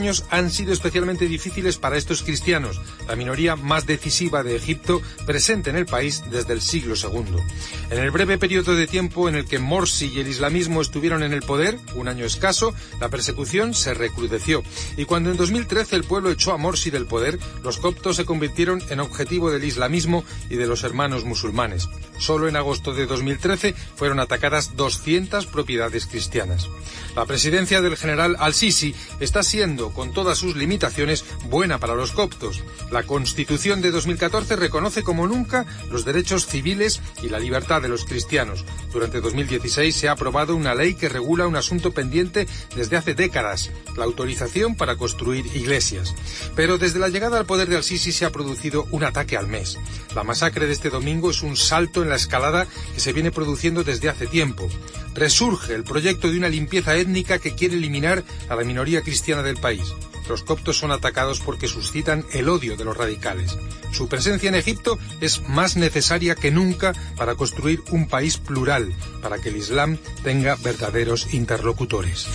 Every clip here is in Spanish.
años han sido especialmente difíciles para estos cristianos, la minoría más decisiva de Egipto, presente en el país desde el siglo II. En el breve periodo de tiempo en el que Morsi y el islamismo estuvieron en el poder, un año escaso, la persecución se recrudeció. Y cuando en 2013 el pueblo echó a Morsi del poder, los coptos se convirtieron en objetivo del islamismo y de los hermanos musulmanes. Solo en agosto de 2013 fueron atacadas 200 propiedades cristianas. La presidencia del general al-Sisi está siendo, con todas sus limitaciones, buena para los coptos. La Constitución de 2014 reconoce como nunca los derechos civiles y la libertad de los cristianos. Durante 2016 se ha aprobado una ley que regula un asunto pendiente desde hace décadas, la autorización para construir iglesias. Pero desde la llegada al poder de al-Sisi se ha producido un ataque al mes. La masacre de este domingo es un salto en la escalada que se viene produciendo desde hace tiempo. Resurge el proyecto de una limpieza étnica que quiere eliminar a la minoría cristiana del país. Los coptos son atacados porque suscitan el odio de los radicales. Su presencia en Egipto es más necesaria que nunca para construir un país plural, para que el Islam tenga verdaderos interlocutores.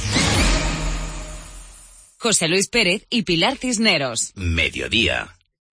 José Luis Pérez y Pilar Cisneros. Mediodía.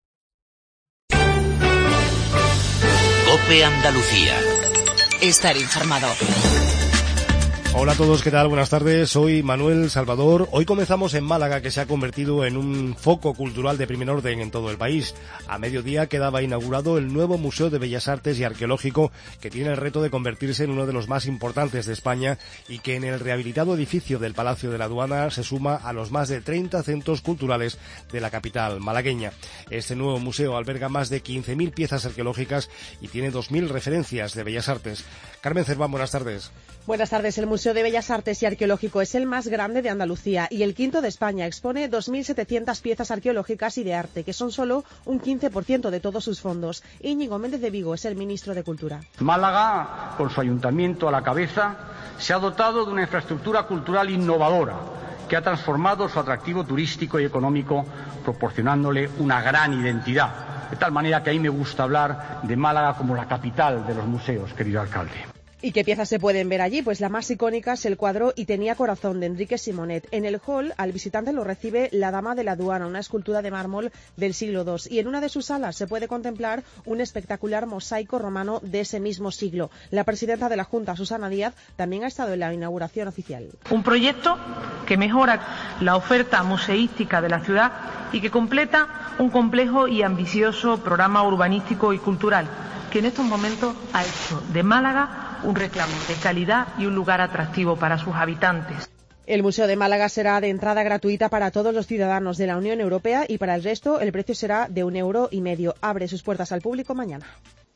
COPE Andalucía. Estar informado. Hola a todos, ¿qué tal? Buenas tardes, soy Manuel Salvador. Hoy comenzamos en Málaga, que se ha convertido en un foco cultural de primer orden en todo el país. A mediodía quedaba inaugurado el nuevo Museo de Bellas Artes y Arqueológico, que tiene el reto de convertirse en uno de los más importantes de España y que en el rehabilitado edificio del Palacio de la Aduana se suma a los más de 30 centros culturales de la capital malagueña. Este nuevo museo alberga más de 15.000 piezas arqueológicas y tiene 2.000 referencias de Bellas Artes. Carmen Cerván, buenas tardes. Buenas tardes. El Museo de Bellas Artes y Arqueológico es el más grande de Andalucía y el quinto de España. Expone 2.700 piezas arqueológicas y de arte, que son solo un 15% de todos sus fondos. Íñigo Méndez de Vigo es el ministro de Cultura. Málaga, con su ayuntamiento a la cabeza, se ha dotado de una infraestructura cultural innovadora que ha transformado su atractivo turístico y económico, proporcionándole una gran identidad. De tal manera que a mí me gusta hablar de Málaga como la capital de los museos, querido alcalde. ¿Y qué piezas se pueden ver allí? Pues la más icónica es el cuadro Y tenía corazón, de Enrique Simonet. En el hall, al visitante lo recibe la Dama de la Aduana, una escultura de mármol del siglo II. Y en una de sus salas se puede contemplar un espectacular mosaico romano de ese mismo siglo. La presidenta de la Junta, Susana Díaz, también ha estado en la inauguración oficial. Un proyecto que mejora la oferta museística de la ciudad y que completa un complejo y ambicioso programa urbanístico y cultural, que en estos momentos ha hecho de Málaga un reclamo de calidad y un lugar atractivo para sus habitantes. El Museo de Málaga será de entrada gratuita para todos los ciudadanos de la Unión Europea y para el resto el precio será de €1,50. Abre sus puertas al público mañana.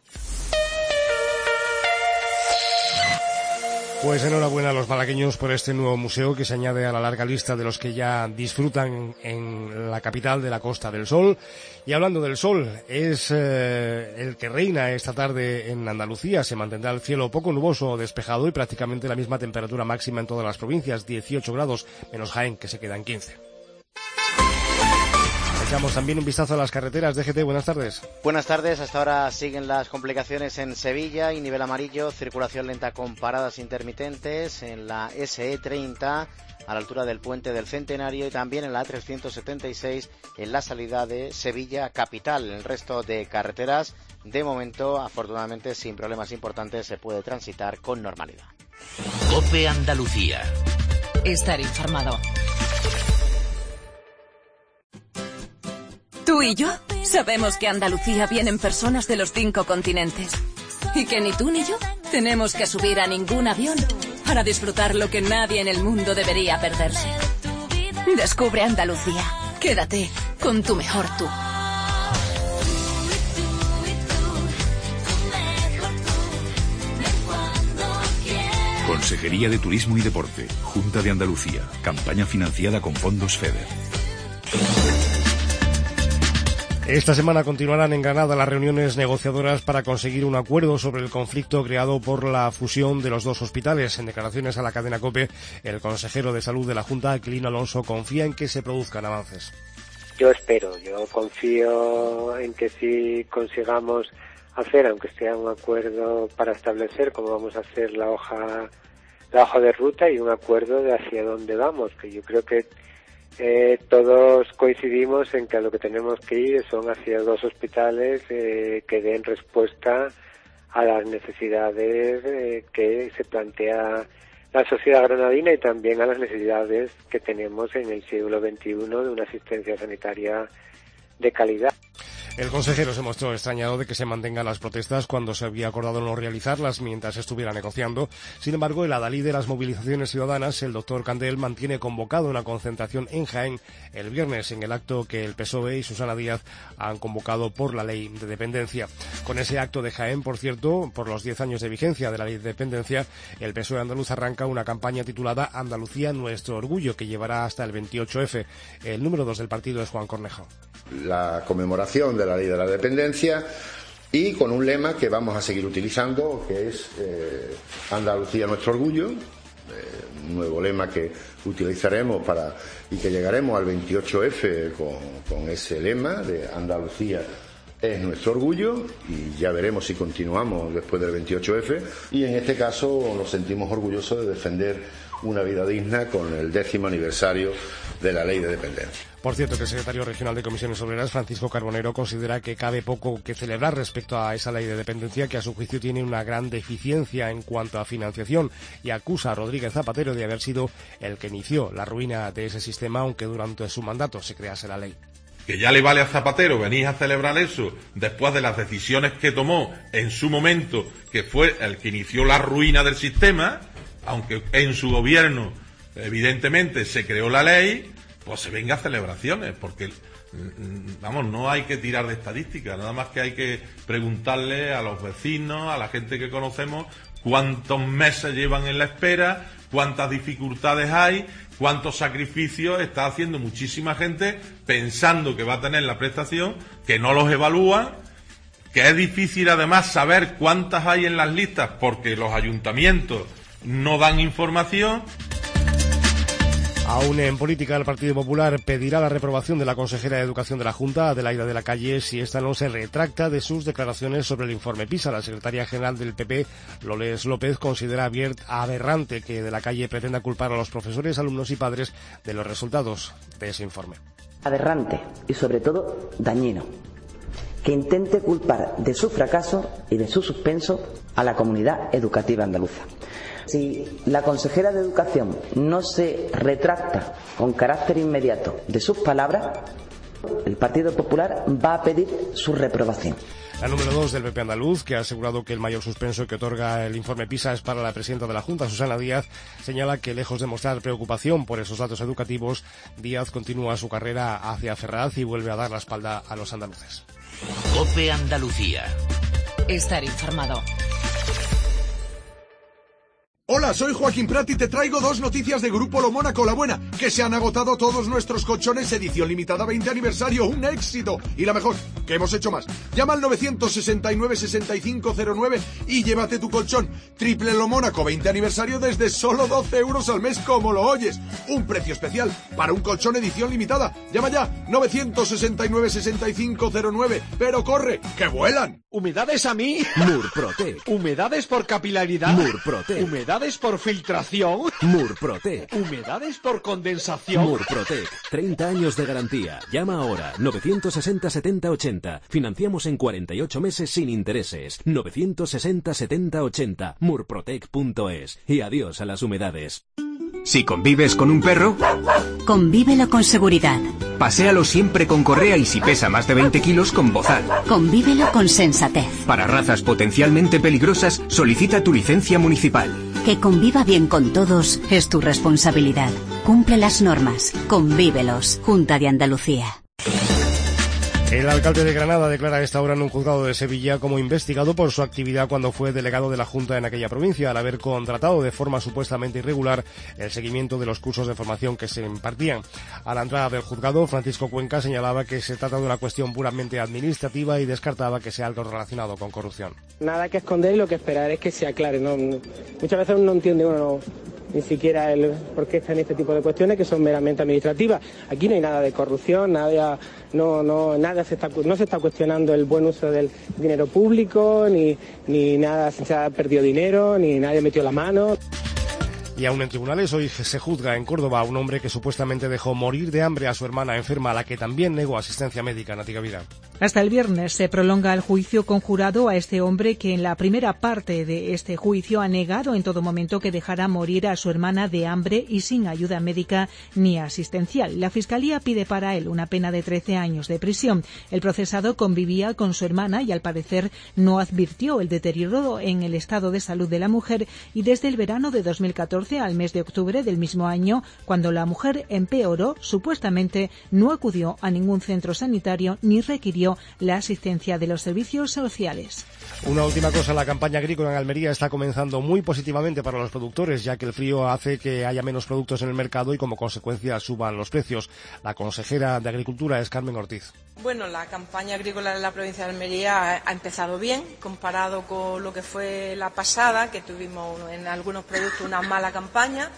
Pues enhorabuena a los malagueños por este nuevo museo que se añade a la larga lista de los que ya disfrutan en la capital de la Costa del Sol. Y hablando del sol, es el que reina esta tarde en Andalucía. Se mantendrá el cielo poco nuboso o despejado y prácticamente la misma temperatura máxima en todas las provincias, 18 grados, menos Jaén, que se queda en 15. Echamos también un vistazo a las carreteras. DGT, buenas tardes. Buenas tardes. Hasta ahora siguen las complicaciones en Sevilla y nivel amarillo, circulación lenta con paradas intermitentes en la SE30 a la altura del Puente del Centenario y también en la A376 en la salida de Sevilla capital. El resto de carreteras, de momento, afortunadamente, sin problemas importantes, se puede transitar con normalidad. COPE Andalucía. Estar informado. Tú y yo sabemos que a Andalucía vienen personas de los 5 continentes y que ni tú ni yo tenemos que subir a ningún avión para disfrutar lo que nadie en el mundo debería perderse. Descubre Andalucía. Quédate con tu mejor tú. Consejería de Turismo y Deporte, Junta de Andalucía, campaña financiada con fondos FEDER. Esta semana continuarán en Granada las reuniones negociadoras para conseguir un acuerdo sobre el conflicto creado por la fusión de los dos hospitales. En declaraciones a la cadena COPE, el consejero de Salud de la Junta, Aquilino Alonso, confía en que se produzcan avances. Yo confío en que sí consigamos hacer, aunque sea un acuerdo para establecer cómo vamos a hacer la hoja de ruta y un acuerdo de hacia dónde vamos, que yo creo que todos coincidimos en que a lo que tenemos que ir son hacia 2 hospitales que den respuesta a las necesidades que se plantea la sociedad granadina y también a las necesidades que tenemos en el siglo XXI de una asistencia sanitaria de calidad. El consejero se mostró extrañado de que se mantengan las protestas cuando se había acordado no realizarlas mientras estuviera negociando. Sin embargo, el adalid de las movilizaciones ciudadanas, el doctor Candel, mantiene convocado una concentración en Jaén el viernes en el acto que el PSOE y Susana Díaz han convocado por la ley de dependencia. Con ese acto de Jaén, por cierto, por los 10 años de vigencia de la ley de dependencia, el PSOE andaluz arranca una campaña titulada Andalucía, nuestro orgullo, que llevará hasta el 28F. El número 2 del partido es Juan Cornejo. La conmemoración de la ley de la dependencia y con un lema que vamos a seguir utilizando, que es Andalucía nuestro orgullo, un nuevo lema que utilizaremos y que llegaremos al 28F con ese lema de Andalucía es nuestro orgullo, y ya veremos si continuamos después del 28F, y en este caso nos sentimos orgullosos de defender una vida digna con el 10º aniversario de la ley de dependencia. Por cierto, que el secretario regional de Comisiones Obreras, Francisco Carbonero, considera que cabe poco que celebrar respecto a esa ley de dependencia, que a su juicio tiene una gran deficiencia en cuanto a financiación, y acusa a Rodríguez Zapatero de haber sido el que inició la ruina de ese sistema, aunque durante su mandato se crease la ley. Que ya le vale a Zapatero venir a celebrar eso después de las decisiones que tomó en su momento, que fue el que inició la ruina del sistema, aunque en su gobierno evidentemente se creó la ley, pues se venga a celebraciones, porque vamos, no hay que tirar de estadísticas, nada más que hay que preguntarle a los vecinos, a la gente que conocemos, cuántos meses llevan en la espera, cuántas dificultades hay, cuántos sacrificios está haciendo muchísima gente pensando que va a tener la prestación, que no los evalúan, que es difícil además saber cuántas hay en las listas porque los ayuntamientos no dan información. Aún en política, el Partido Popular pedirá la reprobación de la consejera de Educación de la Junta, Adelaida de la Calle, si ésta no se retracta de sus declaraciones sobre el informe PISA. La secretaria general del PP, Loles López, considera aberrante que de la Calle pretenda culpar a los profesores, alumnos y padres de los resultados de ese informe. Aberrante y sobre todo dañino que intente culpar de su fracaso y de su suspenso a la comunidad educativa andaluza. Si la consejera de Educación no se retracta con carácter inmediato de sus palabras, el Partido Popular va a pedir su reprobación. La número 2 del PP andaluz, que ha asegurado que el mayor suspenso que otorga el informe PISA es para la presidenta de la Junta, Susana Díaz, señala que lejos de mostrar preocupación por esos datos educativos, Díaz continúa su carrera hacia Ferraz y vuelve a dar la espalda a los andaluces. COPE Andalucía. Estar informado. Hola, soy Joaquín Prat y te traigo 2 noticias de Grupo Lo Mónaco. La buena, que se han agotado todos nuestros colchones edición limitada 20 aniversario, un éxito. Y la mejor, que hemos hecho más. Llama al 969-6509 y llévate tu colchón. Triple Lo Mónaco 20 aniversario desde solo 12 euros al mes, como lo oyes. Un precio especial para un colchón edición limitada. Llama ya, 969-6509. Pero corre, que vuelan. ¿Humedades a mí? Murprotec. ¿Humedades por capilaridad? Murprotec. ¿Humedades por filtración? Murprotec. ¿Humedades por condensación? Murprotec. 30 años de garantía. Llama ahora. 960-70-80. Financiamos en 48 meses sin intereses. 960-70-80. Murprotec.es. Y adiós a las humedades. Si convives con un perro, convívelo con seguridad. Paséalo siempre con correa y si pesa más de 20 kilos con bozal. Convívelo con sensatez. Para razas potencialmente peligrosas, solicita tu licencia municipal. Que conviva bien con todos es tu responsabilidad. Cumple las normas. Convívelos. Junta de Andalucía. El alcalde de Granada declara a esta hora en un juzgado de Sevilla como investigado por su actividad cuando fue delegado de la Junta en aquella provincia, al haber contratado de forma supuestamente irregular el seguimiento de los cursos de formación que se impartían. A la entrada del juzgado, Francisco Cuenca señalaba que se trata de una cuestión puramente administrativa y descartaba que sea algo relacionado con corrupción. Nada que esconder y lo que esperar es que se aclare, ¿no? Muchas veces uno no entiende ni siquiera el por qué están este tipo de cuestiones que son meramente administrativas. Aquí no hay nada de corrupción, no se está cuestionando el buen uso del dinero público, ni nada se ha perdido dinero, ni nadie metió la mano. Y aún en tribunales hoy se juzga en Córdoba a un hombre que supuestamente dejó morir de hambre a su hermana enferma, a la que también negó asistencia médica. Nati Gavira. Hasta el viernes se prolonga el juicio conjurado a este hombre que en la primera parte de este juicio ha negado en todo momento que dejara morir a su hermana de hambre y sin ayuda médica ni asistencial. La Fiscalía pide para él una pena de 13 años de prisión. El procesado convivía con su hermana y al parecer no advirtió el deterioro en el estado de salud de la mujer y desde el verano de 2014 al mes de octubre del mismo año, cuando la mujer empeoró, supuestamente no acudió a ningún centro sanitario ni requirió la asistencia de los servicios sociales. Una última cosa, la campaña agrícola en Almería está comenzando muy positivamente para los productores, ya que el frío hace que haya menos productos en el mercado y como consecuencia suban los precios. La consejera de Agricultura es Carmen Ortiz. Bueno, la campaña agrícola en la provincia de Almería ha empezado bien, comparado con lo que fue la pasada, que tuvimos en algunos productos una mala campaña.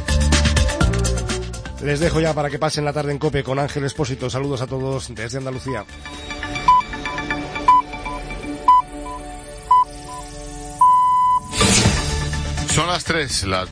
Les dejo ya para que pasen la tarde en COPE con Ángel Expósito. Saludos a todos desde Andalucía. Son las 3.